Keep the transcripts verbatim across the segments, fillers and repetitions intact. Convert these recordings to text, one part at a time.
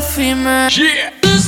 काफी मैं yeah.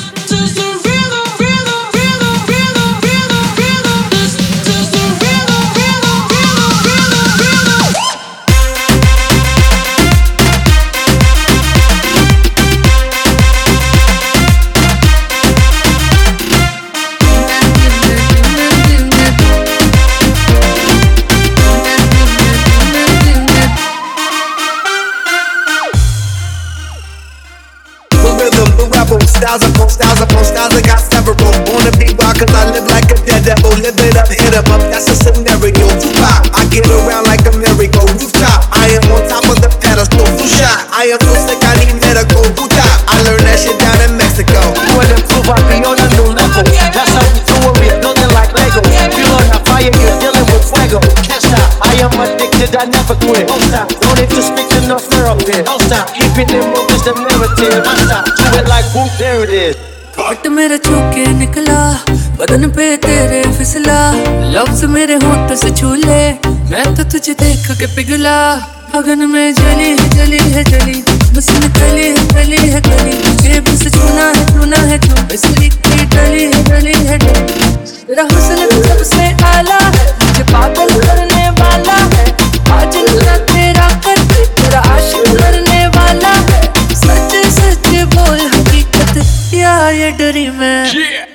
Styles upon styles upon styles, I got several. Wanna be wild cause I live like a dead devil. Live it up, hit em up, that's a scenario. Tupac, I get around like a merry-go rooftop. I am on top of the pedestal, flu shot. I am so sick, I need medical. Rooftop, I learned that shit down in Mexico. You wanna prove I be on a new level. That's how we do it, we're building like Lego. Feel on a fire, you're dealing with fuego. Can't stop, I am addicted, I never quit. Don't stop, don't need to speak to no therapist. Don't stop, keeping it moving the narrative. Don't stop, do it like whoop, there it is. हॉट मेरा छूके निकला बदन पे तेरे फिसला लफ्ज मेरे होंठ से छू ले मैं तो तुझे देख के पिघला अगन में जली है जली है जली बस निकली है गली है गली तुझे बस छूना है छूना है तू बस लिखी डली है डली है डली तेरा हुस्न सबसे आला है मुझे पागल करने वाला है आज ना तेरा कर तेरा आशिक करने वाला है सच सच बोल हकीकत या ये डरी मैं yeah.